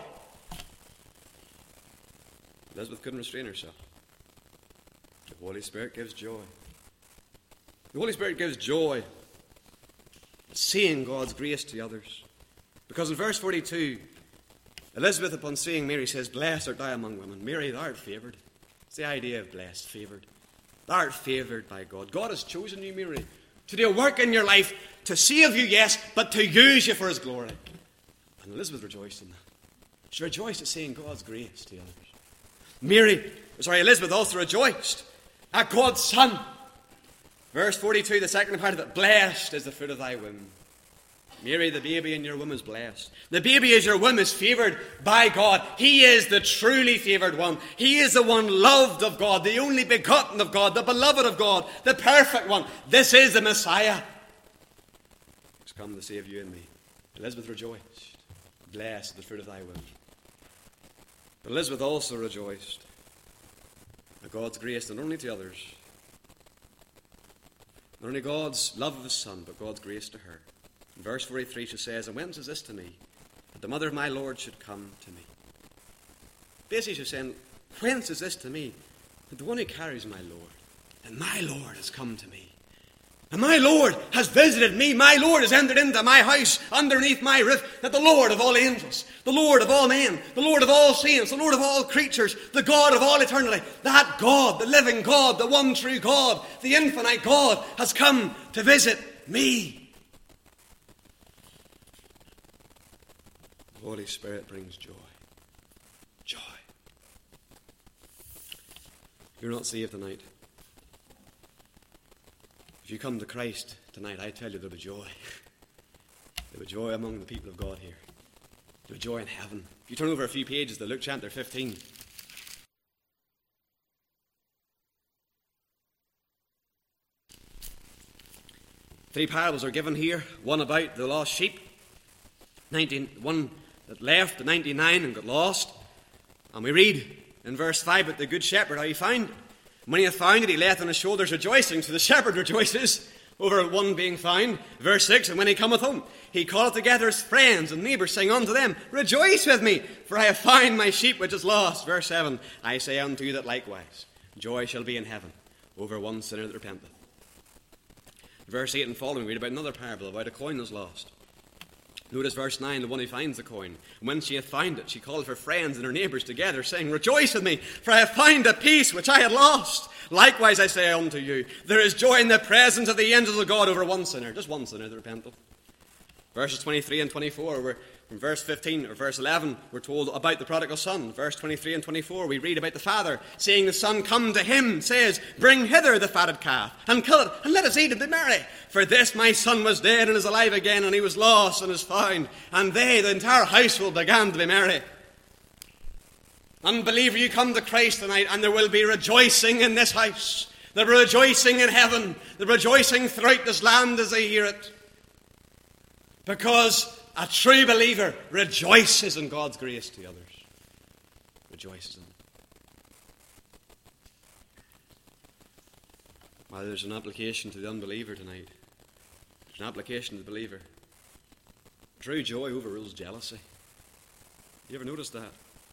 Elizabeth couldn't restrain herself. The Holy Spirit gives joy. The Holy Spirit gives joy at seeing God's grace to others. Because in verse forty-two, Elizabeth, upon seeing Mary, says, Blessed art thou among women. Mary, thou art favoured. It's the idea of blessed, favoured. Thou art favoured by God. God has chosen you, Mary, to do a work in your life, to save you, yes, but to use you for his glory. And Elizabeth rejoiced in that. She rejoiced at seeing God's grace to others. Mary, sorry, Elizabeth also rejoiced at God's Son. Verse forty-two, the second part of it, Blessed is the fruit of thy womb. Mary, the baby in your womb is blessed. The baby in your womb is favoured by God. He is the truly favoured one. He is the one loved of God, the only begotten of God, the beloved of God, the perfect one. This is the Messiah. He's come to save you and me. Elizabeth rejoiced. Blessed is the fruit of thy womb. But Elizabeth also rejoiced at God's grace, not only to others, not only God's love of his Son, but God's grace to her. In verse forty-three she says, And whence is this to me, that the mother of my Lord should come to me? Basically she's saying, whence is this to me, that the one who carries my Lord, that my Lord has come to me? And my Lord has visited me. My Lord has entered into my house underneath my roof. That the Lord of all angels, the Lord of all men, the Lord of all saints, the Lord of all creatures, the God of all eternity, that God, the living God, the one true God, the infinite God, has come to visit me. The Holy Spirit brings joy. Joy. You're not saved tonight. If you come to Christ tonight, I tell you there'll be joy. There'll be joy among the people of God here. There'll be joy in heaven. If you turn over a few pages to Luke chapter fifteen. Three parables are given here. One about the lost sheep. nineteen, one that left the ninety-nine and got lost. And we read in verse five about the good shepherd, how he found it. When he hath found it, he layeth on his shoulders rejoicing. So the shepherd rejoices over one being found. Verse six, And when he cometh home, he calleth together his friends and neighbours, saying unto them, Rejoice with me, for I have found my sheep which is lost. Verse seven, I say unto you that likewise joy shall be in heaven over one sinner that repenteth. Verse eight and following, we read about another parable about a coin that's lost. Notice verse nine, the one who finds the coin. When she hath found it, she calleth her friends and her neighbours together, saying, Rejoice with me, for I have found a piece which I had lost. Likewise I say unto you, there is joy in the presence of the angels of God over one sinner, just one sinner that repenteth. Verses twenty-three and twenty-four, where From verse fifteen or verse eleven, we're told about the prodigal son. Verse twenty-three and twenty-four, we read about the father, seeing the son come to him, says, "Bring hither the fatted calf, and kill it, and let us eat and be merry. For this my son was dead and is alive again, and he was lost and is found." And they, the entire household, began to be merry. Unbeliever, you come to Christ tonight, and there will be rejoicing in this house. The rejoicing in heaven. The rejoicing throughout this land as they hear it. Because a true believer rejoices in God's grace to others. Rejoices in it. Well, there's an application to the unbeliever tonight. There's an application to the believer. True joy overrules jealousy. You ever noticed that?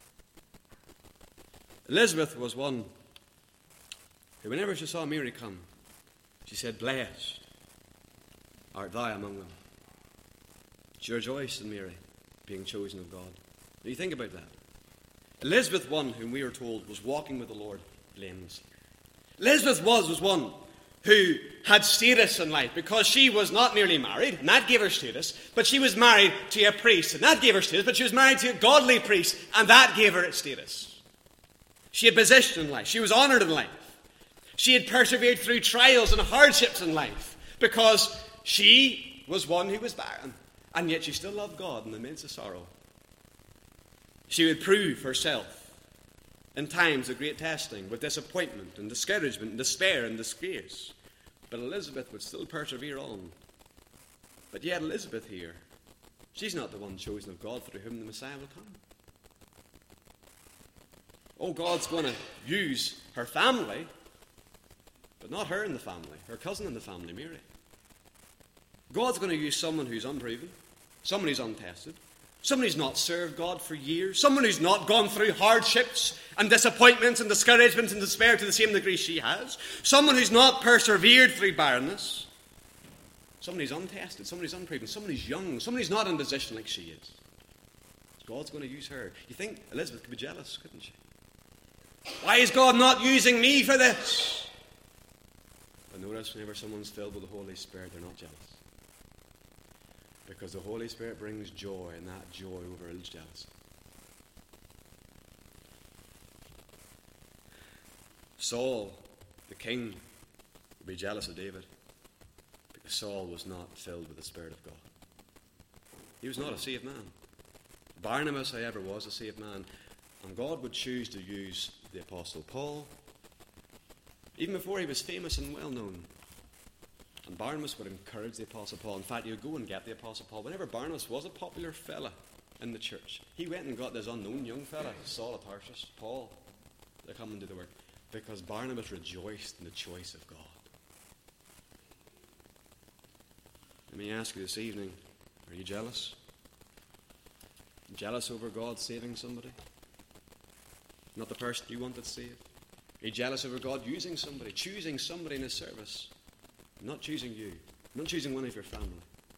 Elizabeth was one who, whenever she saw Mary come, she said, "Blessed art thou among them." She rejoiced in Mary being chosen of God. Now you think about that. Elizabeth, one whom we are told was walking with the Lord blamelessly. Elizabeth was, was one who had status in life because she was not merely married, and that gave her status, but she was married to a priest, and that gave her status, but she was married to a godly priest, and that gave her status. She had position in life. She was honoured in life. She had persevered through trials and hardships in life because she was one who was barren. And yet she still loved God in the midst of sorrow. She would prove herself in times of great testing, with disappointment and discouragement and despair and disgrace. But Elizabeth would still persevere on. But yet Elizabeth here, she's not the one chosen of God through whom the Messiah will come. Oh, God's going to use her family, but not her in the family, her cousin in the family, Mary. God's going to use someone who's unproven, someone who's untested, someone who's not served God for years, someone who's not gone through hardships and disappointments and discouragements and despair to the same degree she has, someone who's not persevered through barrenness, someone who's untested, someone who's unproven, someone who's young, someone who's not in position like she is. God's going to use her. You think Elizabeth could be jealous, couldn't she? Why is God not using me for this? But notice whenever someone's filled with the Holy Spirit, they're not jealous. Because the Holy Spirit brings joy, and that joy overrules jealousy. Saul, the king, would be jealous of David because Saul was not filled with the Spirit of God. He was not a saved man. Barnabas, however, was a saved man, and God would choose to use the Apostle Paul even before he was famous and well known. And Barnabas would encourage the Apostle Paul. In fact, he would go and get the Apostle Paul. Whenever Barnabas was a popular fella in the church, he went and got this unknown young fella, Saul of Tarsus, Paul, to come and do the work. Because Barnabas rejoiced in the choice of God. Let me ask you this evening, are you jealous? Jealous over God saving somebody? Not the person you wanted saved? Are you jealous over God using somebody, choosing somebody in his service? Not choosing you, not choosing one of your family.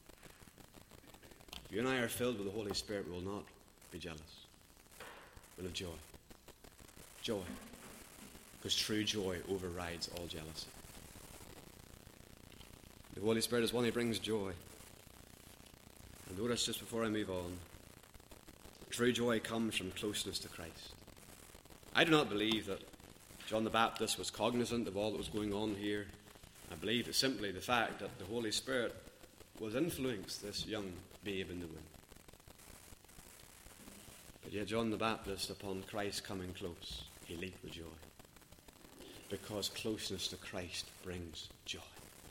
If you and I are filled with the Holy Spirit, we will not be jealous. We'll have joy. Joy. Because true joy overrides all jealousy. The Holy Spirit is one who brings joy. And notice just before I move on, true joy comes from closeness to Christ. I do not believe that John the Baptist was cognizant of all that was going on here. I believe it's simply the fact that the Holy Spirit was influenced this young babe in the womb. But yet John the Baptist, upon Christ coming close, he leaped with joy. Because closeness to Christ brings joy.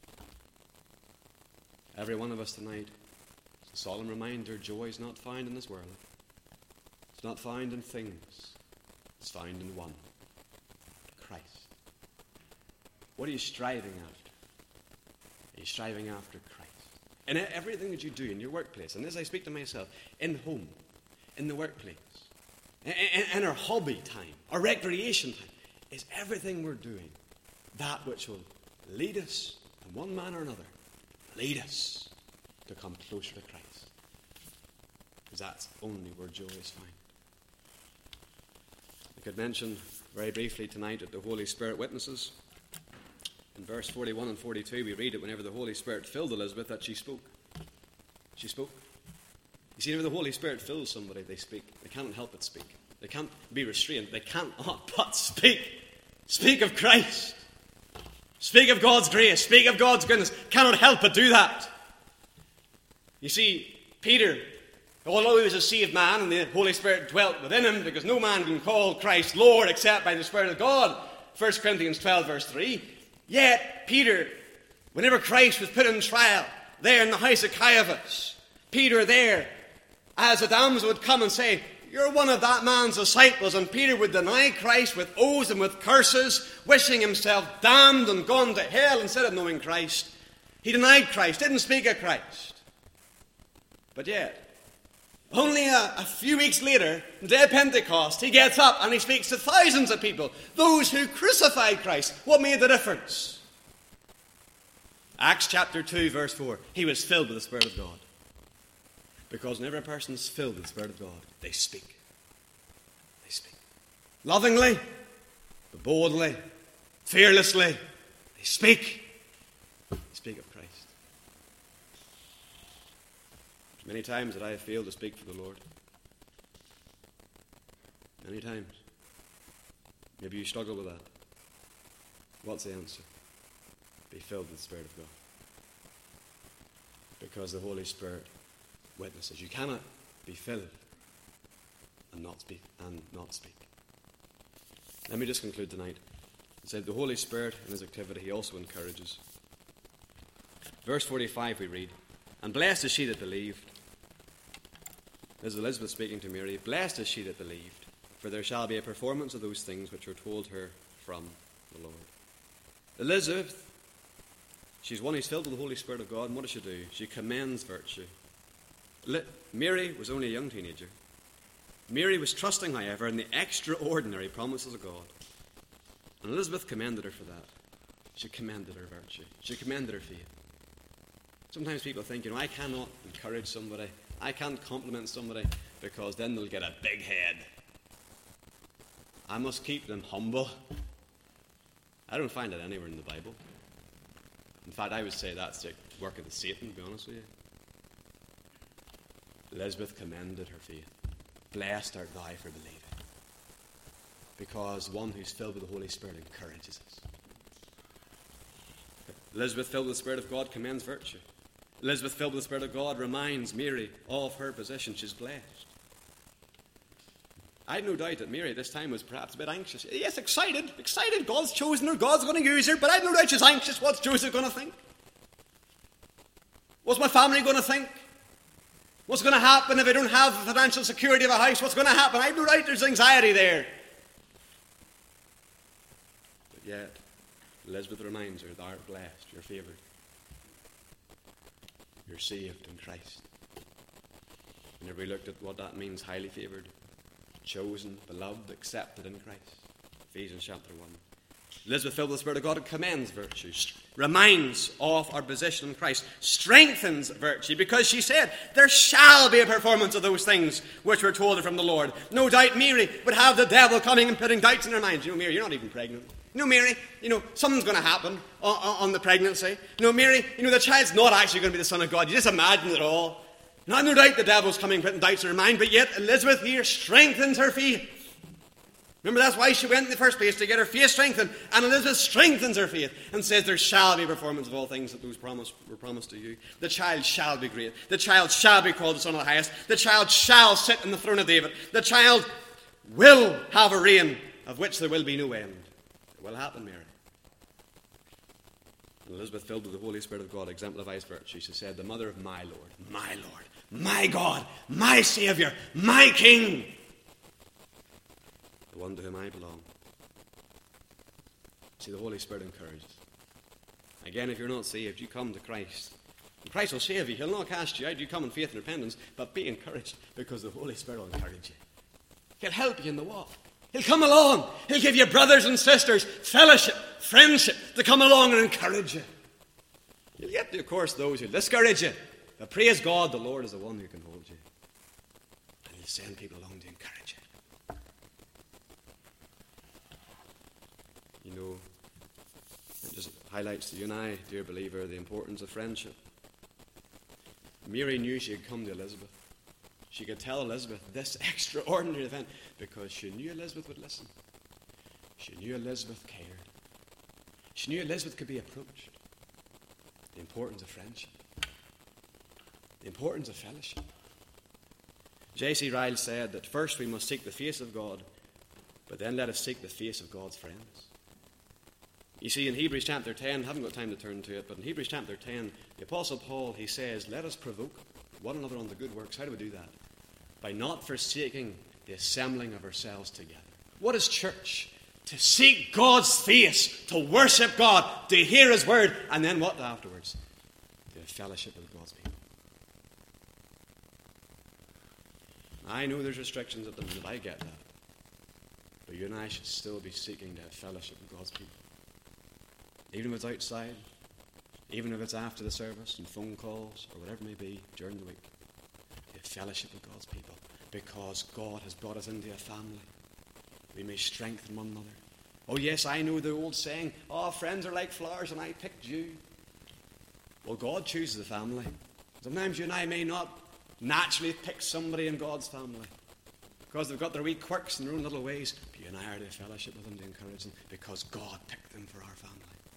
Every one of us tonight, it's a solemn reminder, joy is not found in this world. It's not found in things. It's found in one, Christ. What are you striving after? Are you striving after Christ? In everything that you do in your workplace, and as I speak to myself, in home, in the workplace, in, in, in our hobby time, our recreation time, is everything we're doing that which will lead us, in one manner or another, lead us to come closer to Christ. Because that's only where joy is found. I could mention very briefly tonight that the Holy Spirit witnesses. In verse forty-one and forty-two, we read it whenever the Holy Spirit filled Elizabeth that she spoke. She spoke. You see, if the Holy Spirit fills somebody, they speak. They can't help but speak. They can't be restrained. They can't but speak. Speak of Christ. Speak of God's grace. Speak of God's goodness. Cannot help but do that. You see, Peter, although he was a saved man and the Holy Spirit dwelt within him, because no man can call Christ Lord except by the Spirit of God, First Corinthians twelve verse three, yet Peter, whenever Christ was put on trial there in the house of Caiaphas, Peter there, as a damsel would come and say, "You're one of that man's disciples," and Peter would deny Christ with oaths and with curses, wishing himself damned and gone to hell instead of knowing Christ. He denied Christ, didn't speak of Christ. But yet, only a, a few weeks later, the day of Pentecost, he gets up and he speaks to thousands of people, those who crucified Christ. What made the difference? Acts chapter two, verse four. He was filled with the Spirit of God. Because whenever a person is filled with the Spirit of God, they speak. They speak. Lovingly, but boldly, fearlessly, they speak. They speak of Christ. Many times that I have failed to speak for the Lord. Many times. Maybe you struggle with that. What's the answer? Be filled with the Spirit of God. Because the Holy Spirit witnesses. You cannot be filled and not speak. And not speak. Let me just conclude tonight. It said the Holy Spirit in his activity, he also encourages. Verse forty-five we read, "And blessed is she that believed." This is Elizabeth speaking to Mary. "Blessed is she that believed, for there shall be a performance of those things which were told her from the Lord." Elizabeth, she's one who's filled with the Holy Spirit of God, and what does she do? She commends virtue. Mary was only a young teenager. Mary was trusting, however, in the extraordinary promises of God. And Elizabeth commended her for that. She commended her virtue. She commended her faith. Sometimes people think, you know, I cannot encourage somebody. I can't compliment somebody because then they'll get a big head. I must keep them humble. I don't find it anywhere in the Bible. In fact, I would say that's the work of the Satan, to be honest with you. Elizabeth commended her faith. Blessed art thou for believing. Because one who's filled with the Holy Spirit encourages us. Elizabeth, filled with the Spirit of God, commends virtue. Elizabeth, filled with the Spirit of God, reminds Mary of her position. She's blessed. I have no doubt that Mary at this time was perhaps a bit anxious. Yes, excited, excited. God's chosen her, God's going to use her, but I have no doubt she's anxious. What's Joseph going to think? What's my family going to think? What's going to happen if I don't have the financial security of a house? What's going to happen? I have no doubt there's anxiety there. But yet, Elizabeth reminds her, thou art blessed, you're favoured. You're saved in Christ. Whenever we looked at what that means, highly favoured, chosen, beloved, accepted in Christ. Ephesians chapter one. Elizabeth, filled with the Spirit of God, commends virtue, reminds of our position in Christ, strengthens virtue, because she said, there shall be a performance of those things which were told her from the Lord. No doubt Mary would have the devil coming and putting doubts in her mind. You know, Mary, you're not even pregnant. You know, Mary, you know, something's going to happen on, on the pregnancy. You know, Mary, you know, the child's not actually going to be the Son of God. You just imagine it all. Now, no doubt the devil's coming and putting doubts in her mind, but yet Elizabeth here strengthens her faith. Remember, that's why she went in the first place, to get her faith strengthened. And Elizabeth strengthens her faith and says, there shall be a performance of all things that those promised, were promised to you. The child shall be great. The child shall be called the Son of the Highest. The child shall sit in the throne of David. The child will have a reign of which there will be no end. It will happen, Mary. And Elizabeth, filled with the Holy Spirit of God, exemplifies virtue. She said, the mother of my Lord, my Lord, my God, my Saviour, my King, the one to whom I belong. See, the Holy Spirit encourages. Again, if you're not saved, you come to Christ. And Christ will save you. He'll not cast you out. You come in faith and repentance, but be encouraged, because the Holy Spirit will encourage you. He'll help you in the walk. He'll come along. He'll give you brothers and sisters, fellowship, friendship, to come along and encourage you. You'll get, of course, those who discourage you. But praise God, the Lord is the one who can hold you. And He'll send people along to encourage you. You know, it just highlights to you and I, dear believer, the importance of friendship. Mary knew she had come to Elizabeth. She could tell Elizabeth this extraordinary event because she knew Elizabeth would listen. She knew Elizabeth cared. She knew Elizabeth could be approached. The importance of friendship. The importance of fellowship. J C Ryle said that first we must seek the face of God, but then let us seek the face of God's friends. You see, in Hebrews chapter ten, I haven't got time to turn to it, but in Hebrews chapter ten, the Apostle Paul, he says, let us provoke one another unto good works. How do we do that? By not forsaking the assembling of ourselves together. What is church? To seek God's face, to worship God, to hear His word, and then what afterwards? To have fellowship with God's people. I know there's restrictions at the minute, I get that. But you and I should still be seeking to have fellowship with God's people. Even if it's outside, even if it's after the service and phone calls or whatever it may be during the week. To have fellowship with God's people. Because God has brought us into a family. We may strengthen one another. Oh yes, I know the old saying, oh, friends are like flowers and I picked you. Well, God chooses the family. Sometimes you and I may not naturally pick somebody in God's family because they've got their wee quirks and their own little ways. But you and I are to fellowship with them, to encourage them, because God picked them for our family.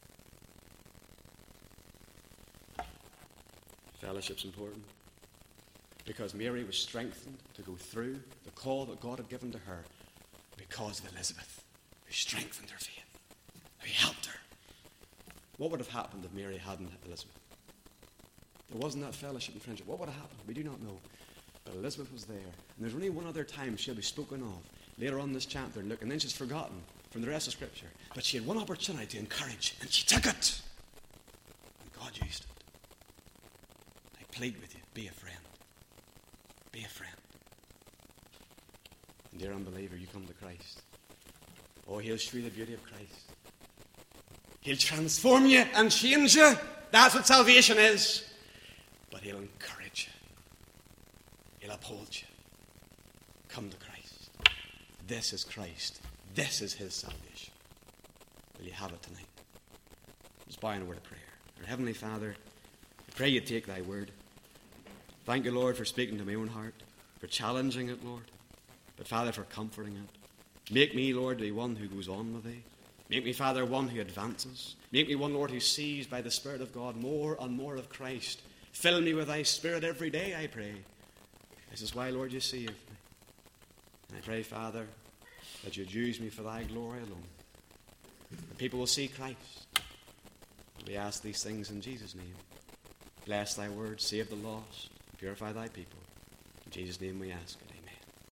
Fellowship's important because Mary was strengthened to go through the call that God had given to her because of Elizabeth, who strengthened her faith, who helped her. What would have happened if Mary hadn't had Elizabeth? There wasn't that fellowship and friendship. What would have happened? We do not know. But Elizabeth was there. And there's only one other time she'll be spoken of later on in this chapter. Look, and then she's forgotten from the rest of Scripture. But she had one opportunity to encourage, and she took it. And God used it. I plead with you, be a friend. Be a friend. And dear unbeliever, you come to Christ. Oh, He'll show you the beauty of Christ. He'll transform you and change you. That's what salvation is. But He'll encourage you. He'll uphold you. Come to Christ. This is Christ. This is His salvation. Will you have it tonight? Let's bow in a word of prayer. Our Heavenly Father, I pray You take Thy word. Thank You, Lord, for speaking to my own heart, for challenging it, Lord, but Father, for comforting it. Make me, Lord, the one who goes on with Thee. Make me, Father, one who advances. Make me one, Lord, who sees by the Spirit of God more and more of Christ. Fill me with Thy Spirit every day, I pray. This is why, Lord, You saved me. And I pray, Father, that You'd use me for Thy glory alone. That people will see Christ. We ask these things in Jesus' name. Bless Thy word, save the lost, purify Thy people. In Jesus' name we ask it.